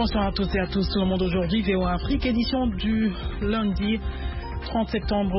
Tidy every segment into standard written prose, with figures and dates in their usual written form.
Bonsoir à tous et à tous, tout le monde aujourd'hui, VOA Afrique, édition du lundi 30 septembre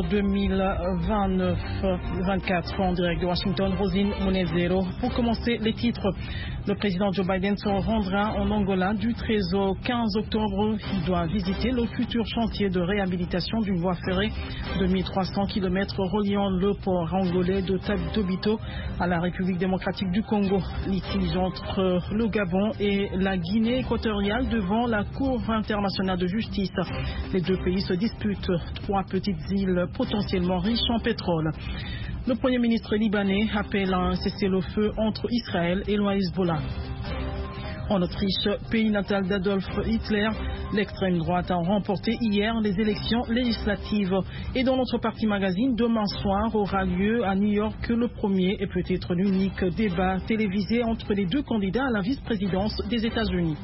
2024, en direct de Washington, Rosine Monezero. Pour commencer, les titres. Le président Joe Biden se rendra en Angola du 13 au 15 octobre. Il doit visiter le futur chantier de réhabilitation d'une voie ferrée de 1300 km reliant le port angolais de Tobito à la République démocratique du Congo. Litige entre le Gabon et la Guinée équatoriale devant la Cour internationale de justice. Les deux pays se disputent trois petites îles potentiellement riches en pétrole. Le Premier ministre libanais appelle à un cessez-le-feu entre Israël et le Hezbollah. En Autriche, pays natal d'Adolf Hitler, l'extrême droite a remporté hier les élections législatives. Et dans notre partie magazine, demain soir aura lieu à New York le premier et peut-être l'unique débat télévisé entre les deux candidats à la vice-présidence des États-Unis.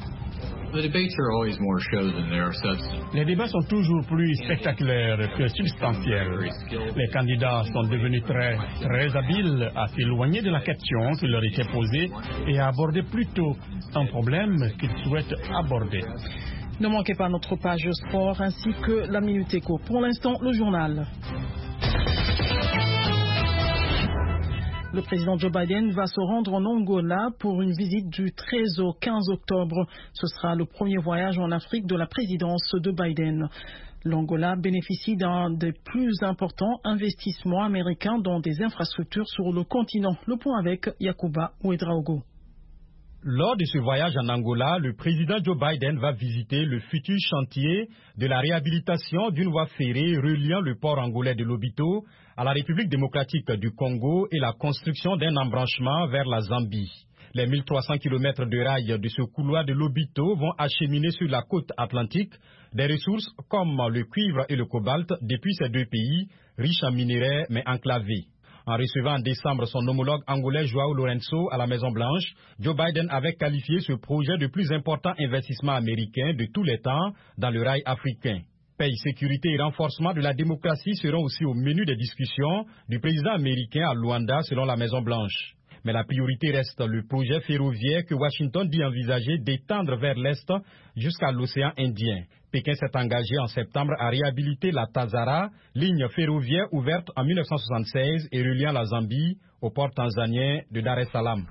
Les débats sont toujours plus spectaculaires que substantiels. Les candidats sont devenus très habiles à s'éloigner de la question qui leur était posée et à aborder plutôt un problème qu'ils souhaitent aborder. Ne manquez pas notre page sport ainsi que la Minute Éco. Pour l'instant, le journal. Le président Joe Biden va se rendre en Angola pour une visite du 13 au 15 octobre. Ce sera le premier voyage en Afrique de la présidence de Biden. L'Angola bénéficie d'un des plus importants investissements américains dans des infrastructures sur le continent. Le point avec Yacouba Ouedraogo. Lors de ce voyage en Angola, le président Joe Biden va visiter le futur chantier de la réhabilitation d'une voie ferrée reliant le port angolais de Lobito à la République démocratique du Congo et la construction d'un embranchement vers la Zambie. Les 1300 km de rails de ce couloir de Lobito vont acheminer sur la côte atlantique des ressources comme le cuivre et le cobalt depuis ces deux pays, riches en minerais mais enclavés. En recevant en décembre son homologue angolais João Lourenço à la Maison-Blanche, Joe Biden avait qualifié ce projet de plus important investissement américain de tous les temps dans le rail africain. Paix, sécurité et renforcement de la démocratie seront aussi au menu des discussions du président américain à Luanda selon la Maison-Blanche. Mais la priorité reste le projet ferroviaire que Washington dit envisager d'étendre vers l'Est jusqu'à l'océan Indien. Pékin s'est engagé en septembre à réhabiliter la Tazara, ligne ferroviaire ouverte en 1976 et reliant la Zambie au port tanzanien de Dar es Salaam.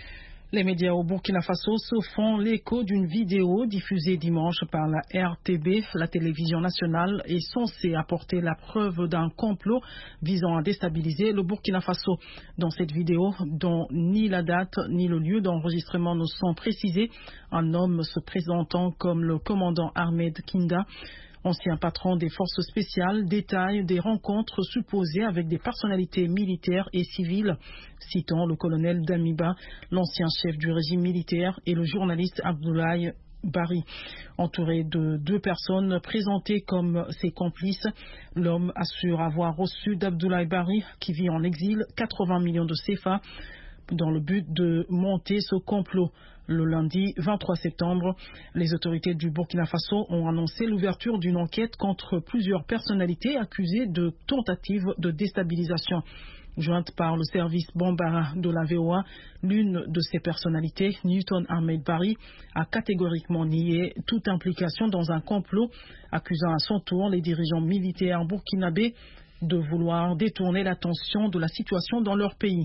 Les médias au Burkina Faso se font l'écho d'une vidéo diffusée dimanche par la RTB. La télévision nationale est censée apporter la preuve d'un complot visant à déstabiliser le Burkina Faso. Dans cette vidéo, dont ni la date ni le lieu d'enregistrement ne sont précisés, un homme se présentant comme le commandant Ahmed Kinda, ancien patron des forces spéciales, détaille des rencontres supposées avec des personnalités militaires et civiles, citant le colonel Damiba, l'ancien chef du régime militaire, et le journaliste Abdoulaye Bari. Entouré de deux personnes présentées comme ses complices, l'homme assure avoir reçu d'Abdoulaye Bari, qui vit en exil, 80 millions de CFA dans le but de monter ce complot. Le lundi 23 septembre, les autorités du Burkina Faso ont annoncé l'ouverture d'une enquête contre plusieurs personnalités accusées de tentatives de déstabilisation. Jointe par le service Bambara de la VOA, l'une de ces personnalités, Newton Ahmed Bari, a catégoriquement nié toute implication dans un complot, accusant à son tour les dirigeants militaires burkinabés de vouloir détourner l'attention de la situation dans leur pays.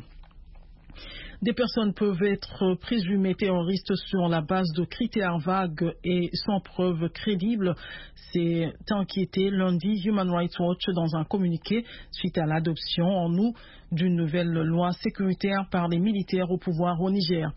Des personnes peuvent être présumées terroristes sur la base de critères vagues et sans preuve crédible. C'est inquiété lundi Human Rights Watch dans un communiqué suite à l'adoption en août d'une nouvelle loi sécuritaire par les militaires au pouvoir au Niger.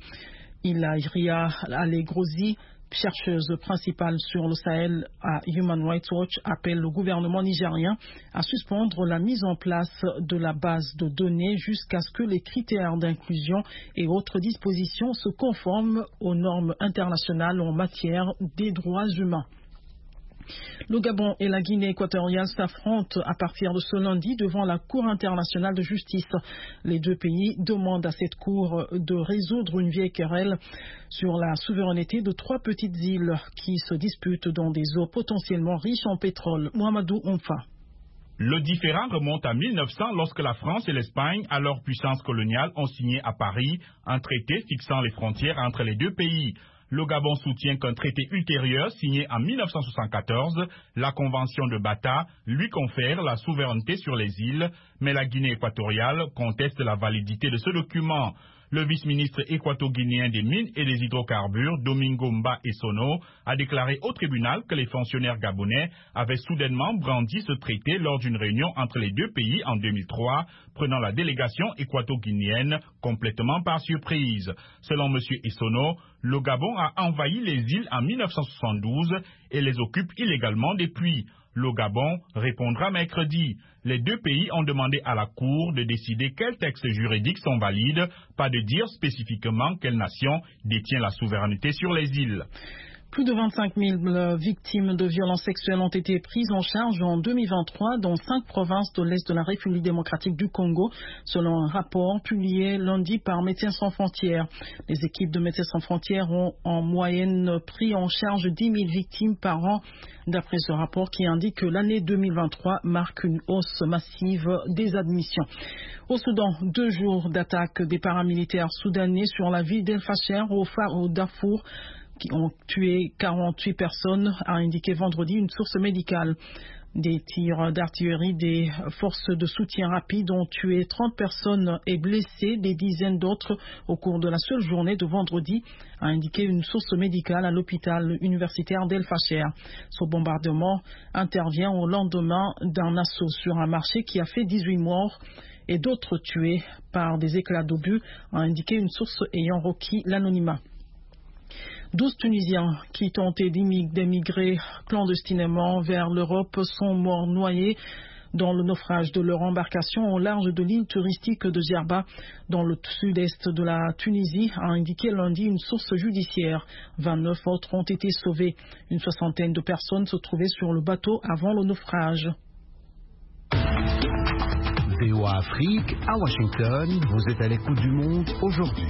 Ilaria Alegrozi, chercheuse principale sur le Sahel à Human Rights Watch, appelle le gouvernement nigérien à suspendre la mise en place de la base de données jusqu'à ce que les critères d'inclusion et autres dispositions se conforment aux normes internationales en matière des droits humains. Le Gabon et la Guinée équatoriale s'affrontent à partir de ce lundi devant la Cour internationale de justice. Les deux pays demandent à cette Cour de résoudre une vieille querelle sur la souveraineté de trois petites îles qui se disputent dans des eaux potentiellement riches en pétrole. Mohamedou Omfa. Le différend remonte à 1900 lorsque la France et l'Espagne, alors puissance coloniale, ont signé à Paris un traité fixant les frontières entre les deux pays. Le Gabon soutient qu'un traité ultérieur signé en 1974, la Convention de Bata, lui confère la souveraineté sur les îles, mais la Guinée équatoriale conteste la validité de ce document. Le vice-ministre équato-guinéen des Mines et des Hydrocarbures, Domingo Mba Essono, a déclaré au tribunal que les fonctionnaires gabonais avaient soudainement brandi ce traité lors d'une réunion entre les deux pays en 2003, prenant la délégation équato-guinéenne complètement par surprise. Selon M. Essono, le Gabon a envahi les îles en 1972 et les occupe illégalement depuis. Le Gabon répondra mercredi. Les deux pays ont demandé à la Cour de décider quels textes juridiques sont valides, pas de dire spécifiquement quelle nation détient la souveraineté sur les îles. Plus de 25 000 victimes de violences sexuelles ont été prises en charge en 2023 dans 5 provinces de l'Est de la République démocratique du Congo, selon un rapport publié lundi par Médecins sans frontières. Les équipes de Médecins sans frontières ont en moyenne pris en charge 10 000 victimes par an, d'après ce rapport qui indique que l'année 2023 marque une hausse massive des admissions. Au Soudan, 2 jours d'attaque des paramilitaires soudanais sur la ville d'El Fasher au Darfour, qui ont tué 48 personnes, a indiqué vendredi une source médicale. Des tirs d'artillerie des forces de soutien rapide ont tué 30 personnes et blessé des dizaines d'autres au cours de la seule journée de vendredi, a indiqué une source médicale à l'hôpital universitaire d'El Fasher. Ce bombardement intervient au lendemain d'un assaut sur un marché qui a fait 18 morts et d'autres tués par des éclats d'obus, a indiqué une source ayant requis l'anonymat. 12 Tunisiens qui tentaient d'émigrer clandestinement vers l'Europe sont morts noyés dans le naufrage de leur embarcation au large de l'île touristique de Djerba, dans le sud-est de la Tunisie, a indiqué lundi une source judiciaire. 29 autres ont été sauvés. Une soixantaine de personnes se trouvaient sur le bateau avant le naufrage. VOA Afrique, à Washington, vous êtes à l'écoute du monde aujourd'hui.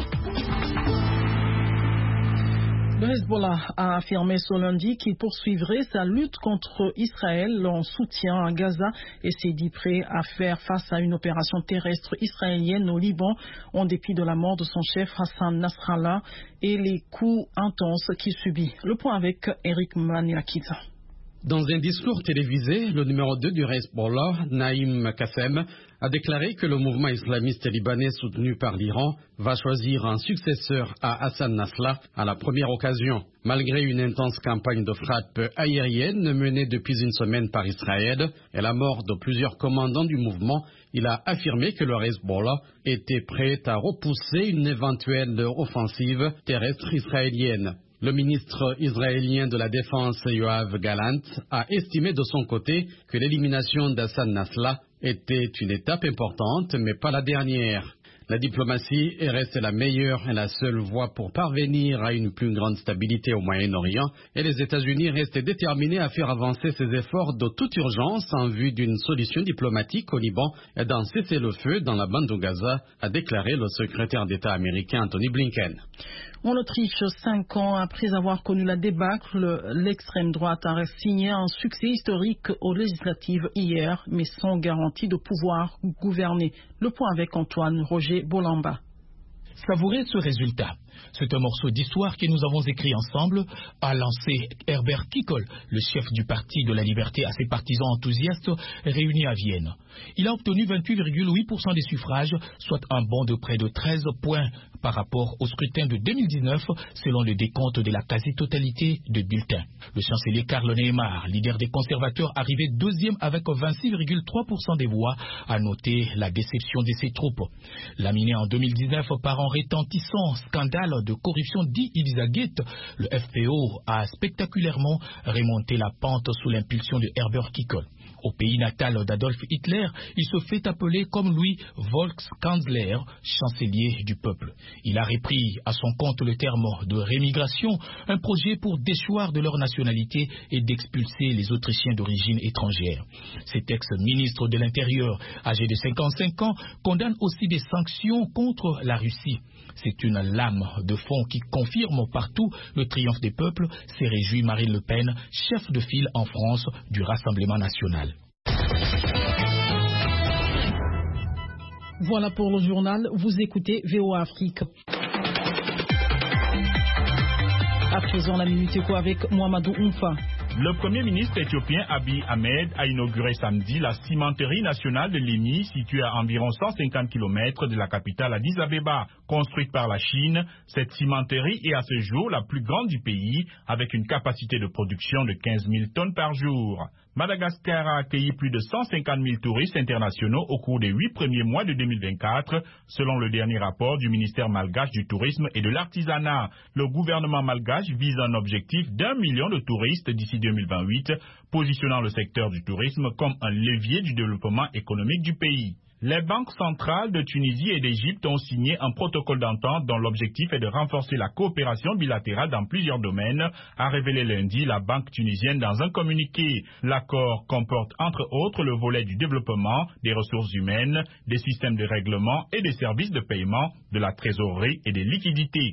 Le Hezbollah a affirmé ce lundi qu'il poursuivrait sa lutte contre Israël en soutien à Gaza et s'est dit prêt à faire face à une opération terrestre israélienne au Liban en dépit de la mort de son chef Hassan Nasrallah et les coups intenses qu'il subit. Le point avec Eric Maniakita. Dans un discours télévisé, le numéro 2 du Hezbollah, Naïm Qassem, a déclaré que le mouvement islamiste libanais soutenu par l'Iran va choisir un successeur à Hassan Nasrallah à la première occasion. Malgré une intense campagne de frappes aériennes menée depuis une semaine par Israël et la mort de plusieurs commandants du mouvement, il a affirmé que le Hezbollah était prêt à repousser une éventuelle offensive terrestre israélienne. Le ministre israélien de la Défense, Yoav Gallant, a estimé de son côté que l'élimination d'Hassan Nasrallah était une étape importante, mais pas la dernière. La diplomatie reste la meilleure et la seule voie pour parvenir à une plus grande stabilité au Moyen-Orient, et les États-Unis restent déterminés à faire avancer ces efforts de toute urgence en vue d'une solution diplomatique au Liban et d'un cessez-le-feu dans la bande de Gaza, a déclaré le secrétaire d'État américain Anthony Blinken. En Autriche, 5 ans après avoir connu la débâcle, l'extrême droite a signé un succès historique aux législatives hier, mais sans garantie de pouvoir gouverner. Le point avec Antoine Roger Bolamba. Savourez ce résultat. C'est un morceau d'histoire que nous avons écrit ensemble, a lancé Herbert Kickl, le chef du Parti de la Liberté, à ses partisans enthousiastes réunis à Vienne. Il a obtenu 28,8% des suffrages, soit un bond de près de 13 points par rapport au scrutin de 2019, selon le décompte de la quasi-totalité de bulletins. Le chancelier Karl Nehammer, leader des conservateurs, arrivé deuxième avec 26,3% des voix, a noté la déception de ses troupes. Laminé en 2019 par un retentissant scandale de corruption dit Elizagate, le FPO a spectaculairement remonté la pente sous l'impulsion de Herbert Kickl. Au pays natal d'Adolf Hitler, il se fait appeler comme lui Volkskanzler, chancelier du peuple. Il a repris à son compte le terme de rémigration, un projet pour déchoir de leur nationalité et d'expulser les Autrichiens d'origine étrangère. Cet ex-ministre de l'Intérieur, âgé de 55 ans, condamne aussi des sanctions contre la Russie. C'est une lame de fond qui confirme partout le triomphe des peuples, s'est réjoui Marine Le Pen, chef de file en France du Rassemblement national. Voilà pour le journal. Vous écoutez VOA Afrique. Faisons la Minute Éco avec Mohamedou Oumfa. Le Premier ministre éthiopien Abiy Ahmed a inauguré samedi la cimenterie nationale de Léni, située à environ 150 km de la capitale Addis Abeba. Construite par la Chine, cette cimenterie est à ce jour la plus grande du pays, avec une capacité de production de 15 000 tonnes par jour. Madagascar a accueilli plus de 150 000 touristes internationaux au cours des 8 premiers mois de 2024, selon le dernier rapport du ministère malgache du tourisme et de l'artisanat. Le gouvernement malgache vise un objectif d'1 million de touristes d'ici 2028, positionnant le secteur du tourisme comme un levier du développement économique du pays. Les banques centrales de Tunisie et d'Égypte ont signé un protocole d'entente dont l'objectif est de renforcer la coopération bilatérale dans plusieurs domaines, a révélé lundi la banque tunisienne dans un communiqué. L'accord comporte entre autres le volet du développement, des ressources humaines, des systèmes de règlement et des services de paiement, de la trésorerie et des liquidités.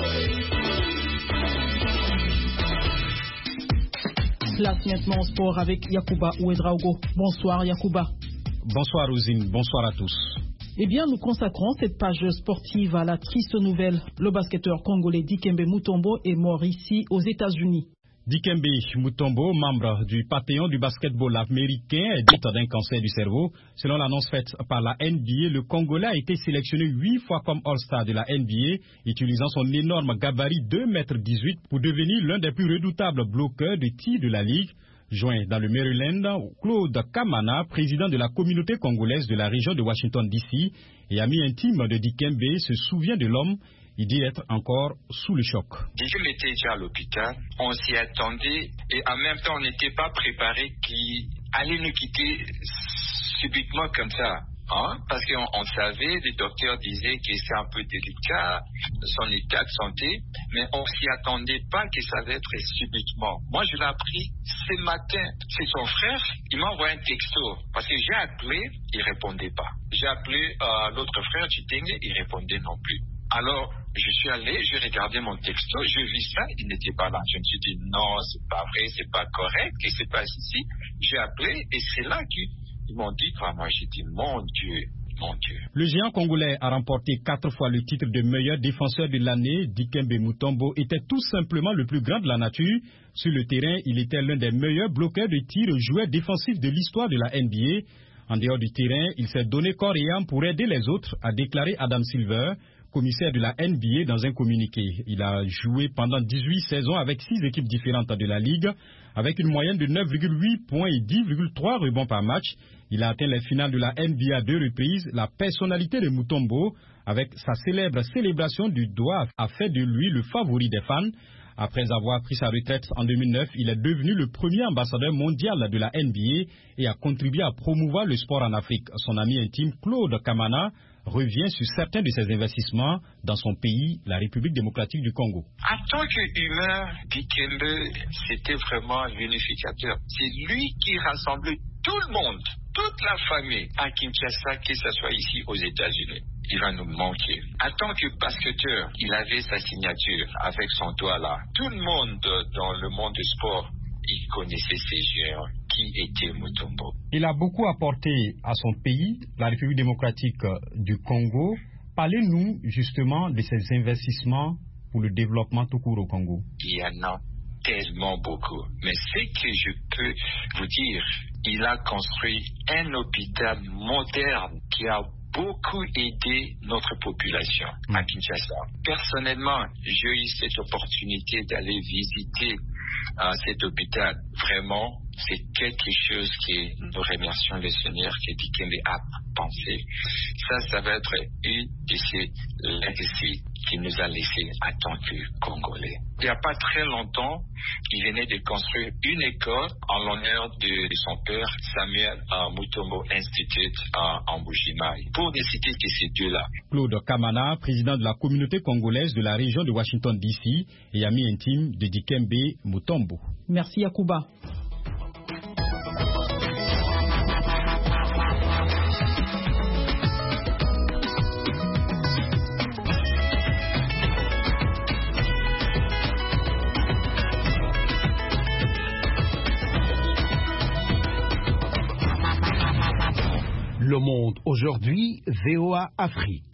Place maintenant au sport avec Yacouba Ouedraogo. Bonsoir Yacouba. Bonsoir Rosine, bonsoir à tous. Eh bien, nous consacrons cette page sportive à la triste nouvelle. Le basketteur congolais Dikembe Mutombo est mort ici aux États-Unis. Dikembe Mutombo, membre du Panthéon du basketball américain, est mort d'un cancer du cerveau. Selon l'annonce faite par la NBA, le Congolais a été sélectionné 8 fois comme All-Star de la NBA, utilisant son énorme gabarit 2,18 m pour devenir l'un des plus redoutables bloqueurs de tir de la Ligue. Joint dans le Maryland, Claude Kamana, président de la communauté congolaise de la région de Washington DC et ami intime de Dikembe, se souvient de l'homme. Il dit être encore sous le choc. Dikembe était déjà à l'hôpital, on s'y attendait et en même temps on n'était pas préparé qu'il allait nous quitter subitement comme ça. Parce qu'on savait, les docteurs disaient que c'est un peu délicat, son état de santé, mais on s'y attendait pas que ça allait être subitement. Moi, je l'ai appris ce matin. C'est son frère, il m'a envoyé un texto, parce que j'ai appelé, il répondait pas. J'ai appelé l'autre frère, Chitenge, il répondait non plus. Alors, je suis allé, j'ai regardé mon texto, je vis ça, il n'était pas là. Je me suis dit, non, c'est pas vrai, c'est pas correct, qu'est-ce qui se passe ici? J'ai appelé, et c'est là qu'ils m'ont dit, moi j'ai dit, mon Dieu, mon Dieu. Le géant congolais a remporté 4 fois le titre de meilleur défenseur de l'année. Dikembe Mutombo était tout simplement le plus grand de la nature. Sur le terrain, il était l'un des meilleurs bloqueurs de tir joueurs défensifs de l'histoire de la NBA. En dehors du terrain, il s'est donné corps et âme pour aider les autres, a déclaré Adam Silver, commissaire de la NBA, dans un communiqué. Il a joué pendant 18 saisons avec 6 équipes différentes de la Ligue, avec une moyenne de 9,8 points et 10,3 rebonds par match. Il a atteint les finales de la NBA à 2 reprises. La personnalité de Mutombo, avec sa célèbre célébration du doigt, a fait de lui le favori des fans. Après avoir pris sa retraite en 2009, il est devenu le premier ambassadeur mondial de la NBA et a contribué à promouvoir le sport en Afrique. Son ami intime Claude Kamana revient sur certains de ses investissements dans son pays, la République démocratique du Congo. En tant qu'humain, Dikembe, c'était vraiment l'unificateur. C'est lui qui rassemblait tout le monde, toute la famille à Kinshasa, que ce soit ici aux États-Unis. Il va nous manquer. En tant que basketteur, il avait sa signature avec son doigt là. Tout le monde dans le monde du sport, il connaissait ces géants. Qui était Mutombo? Il a beaucoup apporté à son pays, la République démocratique du Congo. Parlez-nous justement de ces investissements pour le développement tout court au Congo. Il y en a tellement beaucoup. Mais ce que je peux vous dire, il a construit un hôpital moderne qui a beaucoup aidé notre population à Kinshasa. Personnellement, j'ai eu cette opportunité d'aller visiter cet hôpital. Vraiment, c'est quelque chose que nous remercions le Seigneur que Dikembe a pensé. Ça va être une de ces legacies qu'il nous a laissé en tant que Congolais. Il n'y a pas très longtemps, il venait de construire une école en l'honneur de son père, Samuel Mutombo Institute en Bujimaï. Pour ne citer que ces deux-là. Claude Kamana, président de la communauté congolaise de la région de Washington DC et ami intime de Dikembe Mutombo. Merci Yacouba. Le Monde aujourd'hui, VOA Afrique.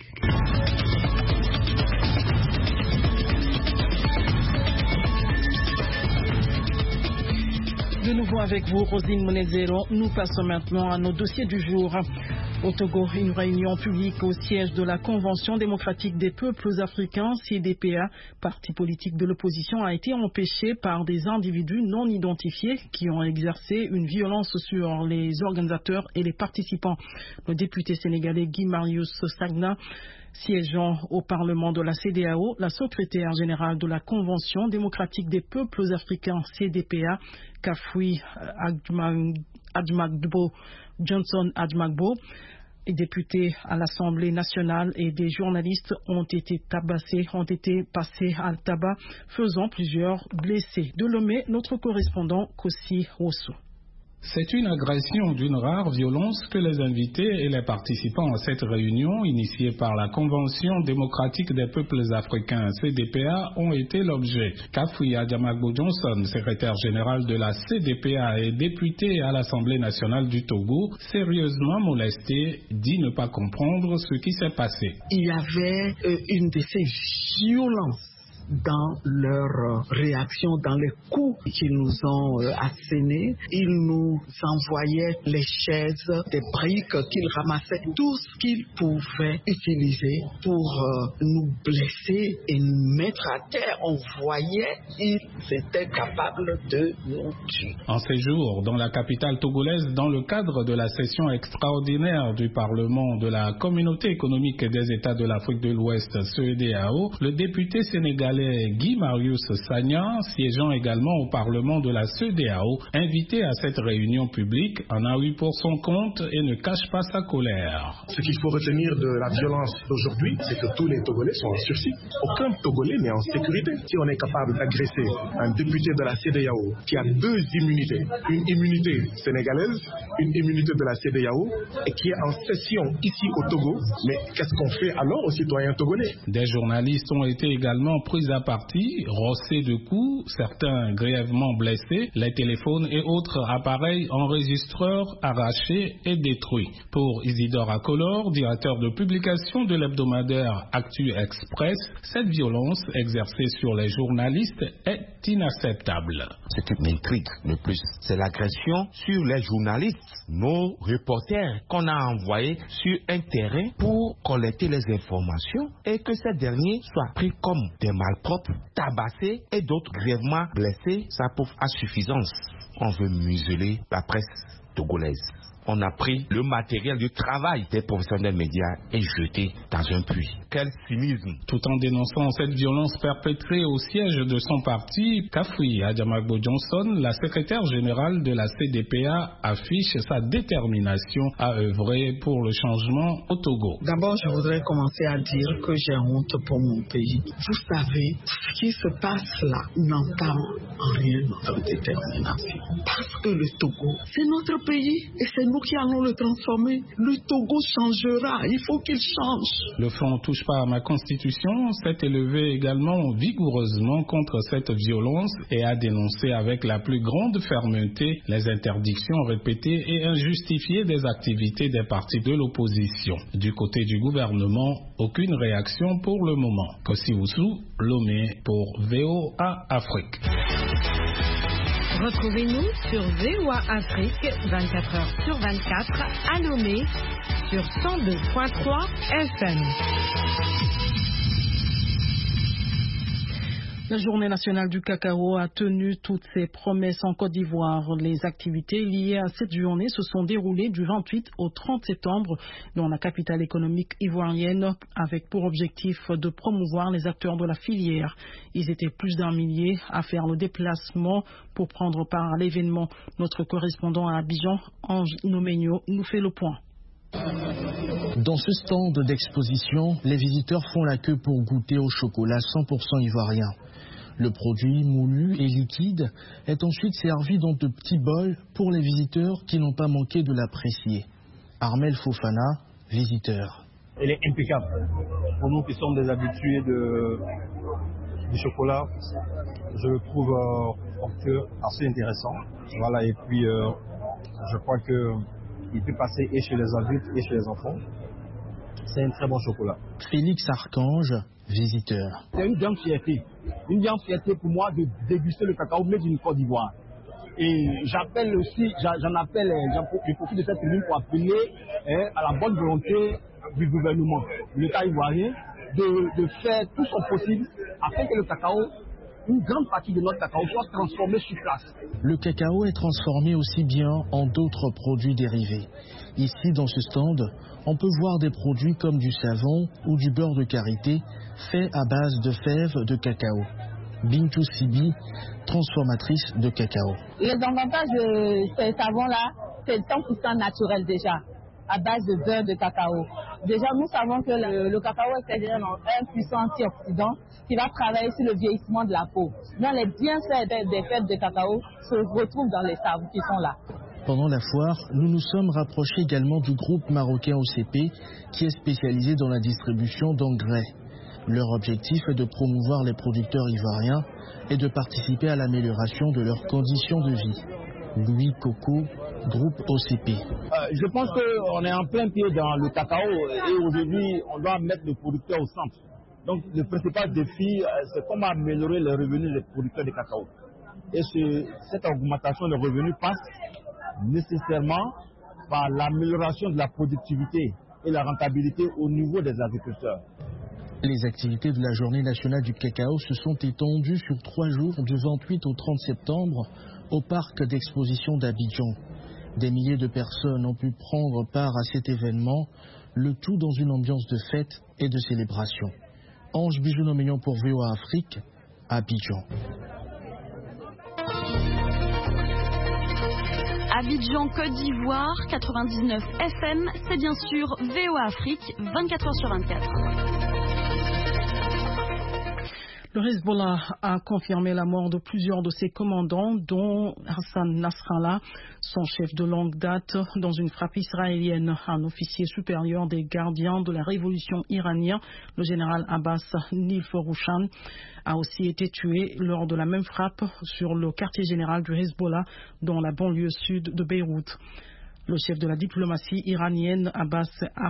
De nouveau avec vous, Rosine Monezero. Nous passons maintenant à nos dossiers du jour. Au Togo, une réunion publique au siège de la Convention démocratique des peuples africains, CDPA, parti politique de l'opposition, a été empêchée par des individus non identifiés qui ont exercé une violence sur les organisateurs et les participants. Le député sénégalais Guy Marius Sagna, siégeant au Parlement de la CEDEAO, la secrétaire générale de la Convention démocratique des peuples africains, CDPA, Kafoui Adjmagbo Johnson Adjmagbo, et députés à l'Assemblée nationale et des journalistes ont été passés à tabac, faisant plusieurs blessés. De Lomé, notre correspondant Kossi Rosso. C'est une agression d'une rare violence que les invités et les participants à cette réunion, initiée par la Convention démocratique des peuples africains CDPA, ont été l'objet. Kafoui Adjmagbo Johnson, secrétaire général de la CDPA et député à l'Assemblée nationale du Togo, sérieusement molesté, dit ne pas comprendre ce qui s'est passé. Il y avait une de ces violences dans leur réaction, dans les coups qu'ils nous ont assénés. Ils nous envoyaient les chaises, des briques qu'ils ramassaient, tout ce qu'ils pouvaient utiliser pour nous blesser et nous mettre à terre. On voyait qu'ils étaient capables de nous tuer. En ces jours, dans la capitale togolaise, dans le cadre de la session extraordinaire du Parlement de la Communauté économique des États de l'Afrique de l'Ouest, CEDEAO, le député sénégalais Guy Marius Sagna, siégeant également au Parlement de la CEDEAO, invité à cette réunion publique, en a eu pour son compte et ne cache pas sa colère. Ce qu'il faut retenir de la violence d'aujourd'hui, c'est que tous les Togolais sont en sursis. Aucun Togolais n'est en sécurité. Si on est capable d'agresser un député de la CEDEAO qui a deux immunités, une immunité sénégalaise, une immunité de la CEDEAO, et qui est en session ici au Togo, mais qu'est-ce qu'on fait alors aux citoyens togolais? Des journalistes ont été également pris à partie, rossés de coups, certains grièvement blessés, les téléphones et autres appareils enregistreurs arrachés et détruits. Pour Isidore Akolor, directeur de publication de l'hebdomadaire Actu Express, cette violence exercée sur les journalistes est inacceptable. Ce qui m'intrigue le plus, c'est l'agression sur les journalistes, nos reporters qu'on a envoyés sur un terrain pour collecter les informations et que ces derniers soient pris comme des malpropres, tabassés et d'autres grièvement blessés. Ça prouve à suffisance. On veut museler la presse togolaise. On a pris le matériel de travail des professionnels médias et jeté dans un puits. Quel cynisme! Tout en dénonçant cette violence perpétrée au siège de son parti, Kafoui Adjmagbo Johnson, la secrétaire générale de la CDPA, affiche sa détermination à œuvrer pour le changement au Togo. D'abord, je voudrais commencer à dire que j'ai honte pour mon pays. Vous savez, ce qui se passe là n'entame en rien notre détermination. Parce que le Togo, c'est notre pays et c'est nous qui allons le transformer. Le Togo changera, il faut qu'il change. Le Front Touche pas à ma constitution s'est élevé également vigoureusement contre cette violence et a dénoncé avec la plus grande fermeté les interdictions répétées et injustifiées des activités des partis de l'opposition. Du côté du gouvernement, aucune réaction pour le moment. Kossi Rosso, Lomé pour VOA Afrique. Retrouvez-nous sur VOA Afrique 24h/24 à Lomé sur 102.3 FM. La Journée nationale du cacao a tenu toutes ses promesses en Côte d'Ivoire. Les activités liées à cette journée se sont déroulées du 28 au 30 septembre dans la capitale économique ivoirienne avec pour objectif de promouvoir les acteurs de la filière. Ils étaient plus d'1 millier à faire le déplacement pour prendre part à l'événement. Notre correspondant à Abidjan, Ange Nomeigno, nous fait le point. Dans ce stand d'exposition, les visiteurs font la queue pour goûter au chocolat 100% ivoirien. Le produit moulu et liquide est ensuite servi dans de petits bols pour les visiteurs qui n'ont pas manqué de l'apprécier. Armel Fofana, visiteur. Elle est impeccable. Pour nous qui sommes des habitués du chocolat, je le trouve assez intéressant. Voilà, et puis je crois qu'il peut passer et chez les adultes et chez les enfants. C'est un très bon chocolat. Félix Archange, visiteur. C'est une grande fierté. Une grande fierté pour moi de déguster le cacao made in Côte d'Ivoire. Et je profite de cette tribune pour appeler à la bonne volonté du gouvernement, de l'État ivoirien, de faire tout son possible afin que le cacao, une grande partie de notre cacao, soit transformé sur place. Le cacao est transformé aussi bien en d'autres produits dérivés. Ici, dans ce stand, on peut voir des produits comme du savon ou du beurre de karité fait à base de fèves de cacao. Bintou Sibi, transformatrice de cacao. Les avantages de ces savons-là, c'est 100% naturel déjà, à base de beurre de cacao. Déjà, nous savons que le cacao est un puissant antioxydant qui va travailler sur le vieillissement de la peau. Donc, les bienfaits des fèves de cacao se retrouvent dans les savons qui sont là. Pendant la foire, nous nous sommes rapprochés également du groupe marocain OCP qui est spécialisé dans la distribution d'engrais. Leur objectif est de promouvoir les producteurs ivoiriens et de participer à l'amélioration de leurs conditions de vie. Louis Coco, groupe OCP. Je pense qu'on est en plein pied dans le cacao et aujourd'hui, on doit mettre le producteur au centre. Donc, le principal défi, c'est comment améliorer les revenus des producteurs de cacao. Et cette augmentation des revenus passe nécessairement par l'amélioration de la productivité et la rentabilité au niveau des agriculteurs. Les activités de la Journée nationale du cacao se sont étendues sur 3 jours du 28 au 30 septembre au parc d'exposition d'Abidjan. Des milliers de personnes ont pu prendre part à cet événement, le tout dans une ambiance de fête et de célébration. Ange Bijounomignon pour VOA Afrique, Abidjan. Abidjan, Côte d'Ivoire, 99 FM, c'est bien sûr VOA Afrique, 24h sur 24. Le Hezbollah a confirmé la mort de plusieurs de ses commandants, dont Hassan Nasrallah, son chef de longue date, dans une frappe israélienne. Un officier supérieur des gardiens de la révolution iranienne, le général Abbas Nilforouchan, a aussi été tué lors de la même frappe sur le quartier général du Hezbollah, dans la banlieue sud de Beyrouth. Le chef de la diplomatie iranienne, Abbas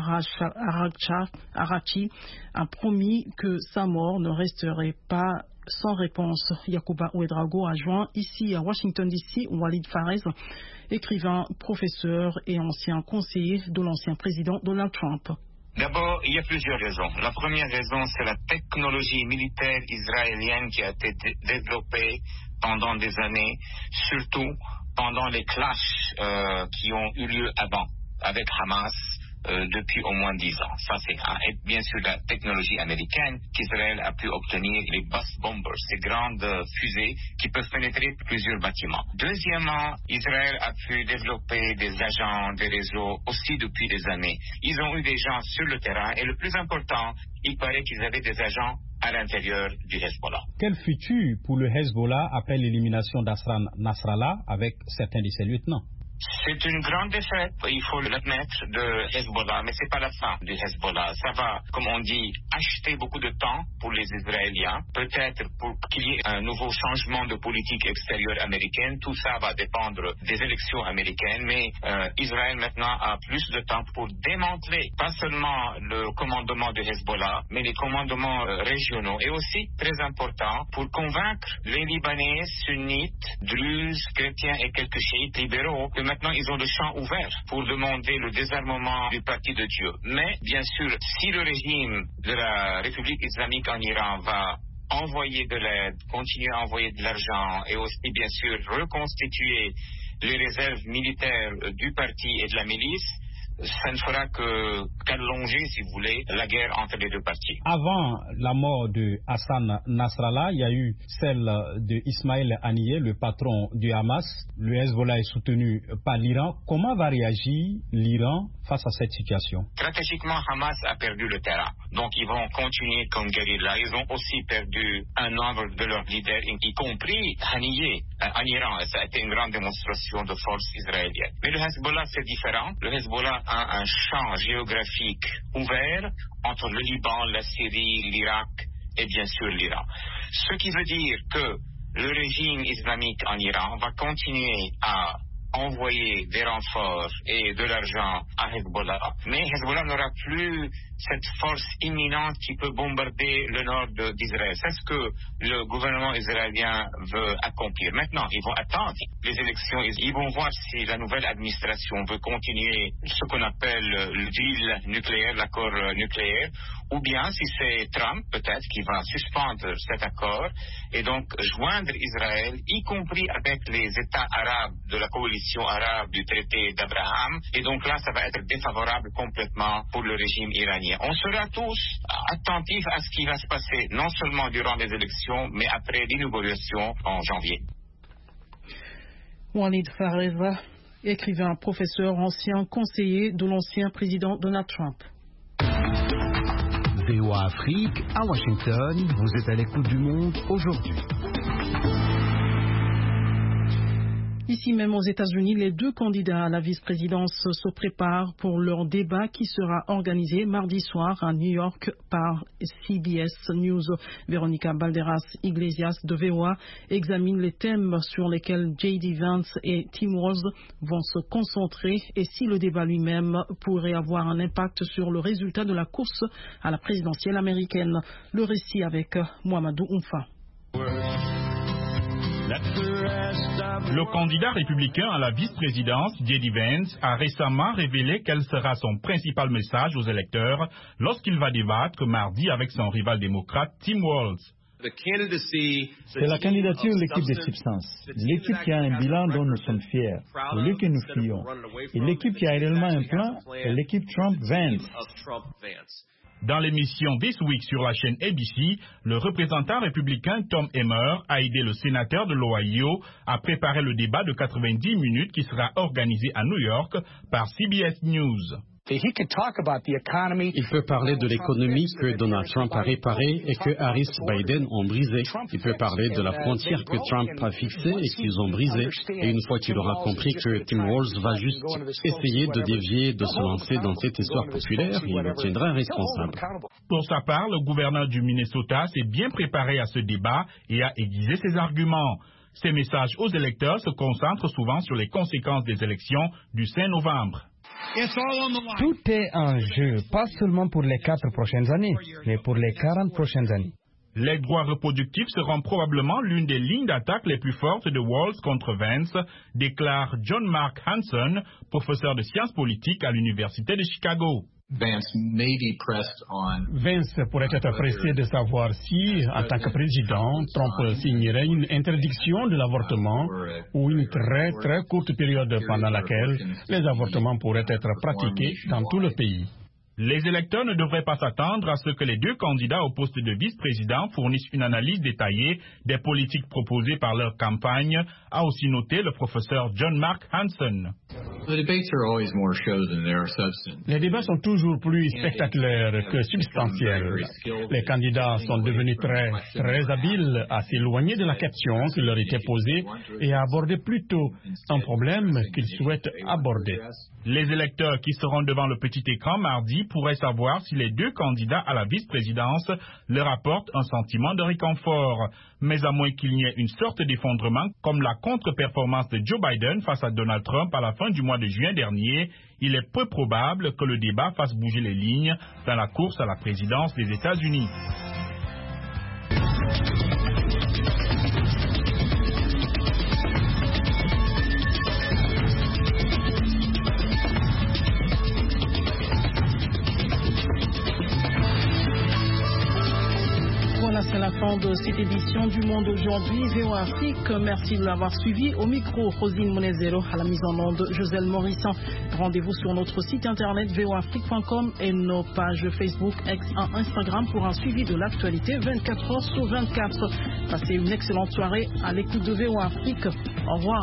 Araghchi, a promis que sa mort ne resterait pas sans réponse. Yacouba Ouedraogo a joint ici à Washington DC Walid Farez, écrivain, professeur et ancien conseiller de l'ancien président Donald Trump. D'abord, il y a plusieurs raisons. La première raison, c'est la technologie militaire israélienne qui a été développée pendant des années, surtout pendant les clashs qui ont eu lieu avant avec Hamas depuis au moins 10 ans. Ça, c'est et bien sûr la technologie américaine qu'Israël a pu obtenir, les bus bombers, ces grandes fusées qui peuvent pénétrer plusieurs bâtiments. Deuxièmement, Israël a pu développer des agents, des réseaux aussi depuis des années. Ils ont eu des gens sur le terrain et le plus important, il paraît qu'ils avaient des agents à l'intérieur du Hezbollah. Quel futur pour le Hezbollah après l'élimination d'Hassan Nasrallah avec certains de ses lieutenants? C'est une grande défaite, il faut l'admettre, de Hezbollah, mais c'est pas la fin du Hezbollah. Ça va, comme on dit, acheter beaucoup de temps pour les Israéliens, peut-être pour qu'il y ait un nouveau changement de politique extérieure américaine. Tout ça va dépendre des élections américaines, mais Israël maintenant a plus de temps pour démanteler pas seulement le commandement de Hezbollah, mais les commandements régionaux, et aussi, très important, pour convaincre les Libanais sunnites, druzes, chrétiens et quelques chiites libéraux que maintenant ils ont le champ ouvert pour demander le désarmement du parti de Dieu. Mais bien sûr, si le régime de la République islamique en Iran va envoyer de l'aide, continuer à envoyer de l'argent et aussi bien sûr reconstituer les réserves militaires du parti et de la milice, ça ne fera qu'allonger, si vous voulez, la guerre entre les deux parties. Avant la mort de Hassan Nasrallah, il y a eu celle de Ismaël Haniyeh, le patron du Hamas. Le Hezbollah est soutenu par l'Iran. Comment va réagir l'Iran face à cette situation? Stratégiquement, Hamas a perdu le terrain. Donc, ils vont continuer comme guérilla. Ils ont aussi perdu un nombre de leurs leaders, y compris Haniyeh en Iran. Ça a été une grande démonstration de force israélienne. Mais le Hezbollah, c'est différent. Le Hezbollah a un champ géographique ouvert entre le Liban, la Syrie, l'Irak et bien sûr l'Iran. Ce qui veut dire que le régime islamique en Iran va continuer à envoyer des renforts et de l'argent à Hezbollah. Mais Hezbollah n'aura plus cette force imminente qui peut bombarder le nord d'Israël. C'est ce que le gouvernement israélien veut accomplir. Maintenant, ils vont attendre les élections. Ils vont voir si la nouvelle administration veut continuer ce qu'on appelle le deal nucléaire, l'accord nucléaire, ou bien si c'est Trump, peut-être, qui va suspendre cet accord et donc joindre Israël, y compris avec les États arabes de la coalition arabe du traité d'Abraham. Et donc là, ça va être défavorable complètement pour le régime iranien. On sera tous attentifs à ce qui va se passer, non seulement durant les élections, mais après l'inauguration en janvier. Walid Fareva, écrivain, professeur, ancien conseiller de l'ancien président Donald Trump. VOA Afrique, à Washington, vous êtes à l'écoute du monde aujourd'hui. Ici même aux États-Unis, les deux candidats à la vice-présidence se préparent pour leur débat qui sera organisé mardi soir à New York par CBS News. Véronica Balderas-Iglesias de VOA examine les thèmes sur lesquels J.D. Vance et Tim Walz vont se concentrer et si le débat lui-même pourrait avoir un impact sur le résultat de la course à la présidentielle américaine. Le récit avec Mohamedou Oumfa. Le candidat républicain à la vice-présidence, J.D. Vance, a récemment révélé quel sera son principal message aux électeurs lorsqu'il va débattre mardi avec son rival démocrate Tim Walz. C'est la candidature de l'équipe de substance, l'équipe qui a un bilan dont nous sommes fiers, celui que nous fuyons. Et l'équipe qui a réellement un plan est l'équipe Trump-Vance. Dans l'émission This Week sur la chaîne ABC, le représentant républicain Tom Emmer a aidé le sénateur de l'Ohio à préparer le débat de 90 minutes qui sera organisé à New York par CBS News. Il peut parler de l'économie que Donald Trump a réparée et que Harris Biden ont brisée. Il peut parler de la frontière que Trump a fixée et qu'ils ont brisée. Et une fois qu'il aura compris que Tim Walz va juste essayer de dévier, de se lancer dans cette histoire populaire, il le tiendra responsable. Pour sa part, le gouverneur du Minnesota s'est bien préparé à ce débat et a aiguisé ses arguments. Ses messages aux électeurs se concentrent souvent sur les conséquences des élections du 5 novembre. Tout est en jeu, pas seulement pour les 4 prochaines années, mais pour les 40 prochaines années. Les droits reproductifs seront probablement l'une des lignes d'attaque les plus fortes de Walz contre Vance, déclare John Mark Hanson, professeur de sciences politiques à l'Université de Chicago. Vance pourrait être pressé de savoir si, en tant que président, Trump signerait une interdiction de l'avortement ou une très très courte période pendant laquelle les avortements pourraient être pratiqués dans tout le pays. Les électeurs ne devraient pas s'attendre à ce que les deux candidats au poste de vice-président fournissent une analyse détaillée des politiques proposées par leur campagne, a aussi noté le professeur John Mark Hanson. Les débats sont toujours plus spectaculaires que substantiels. Les candidats sont devenus très habiles à s'éloigner de la question qui leur était posée et à aborder plutôt un problème qu'ils souhaitent aborder. Les électeurs qui seront devant le petit écran mardi pourraient savoir si les deux candidats à la vice-présidence leur apportent un sentiment de réconfort. Mais à moins qu'il n'y ait une sorte d'effondrement comme la contre-performance de Joe Biden face à Donald Trump à la fin du mois de juin dernier, il est peu probable que le débat fasse bouger les lignes dans la course à la présidence des États-Unis. C'est la fin de cette édition du Monde aujourd'hui. VOA Afrique, merci de l'avoir suivi. Au micro, Rosine Monezero, à la mise en onde, Joselle Morisson. Rendez-vous sur notre site internet voafrique.com et nos pages Facebook, X et Instagram pour un suivi de l'actualité 24 heures sur 24. Passez une excellente soirée à l'écoute de VOA Afrique. Au revoir.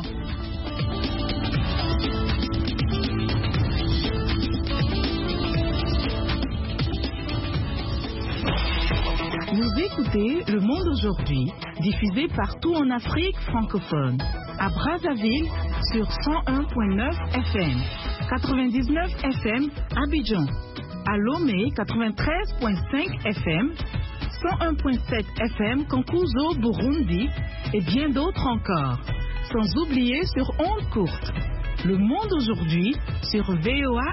Vous écoutez Le Monde aujourd'hui, diffusé partout en Afrique francophone. À Brazzaville, sur 101.9 FM, 99 FM Abidjan. À Lomé, 93.5 FM, 101.7 FM Kankuzo, Burundi et bien d'autres encore. Sans oublier sur ondes courtes. Le Monde aujourd'hui sur VOA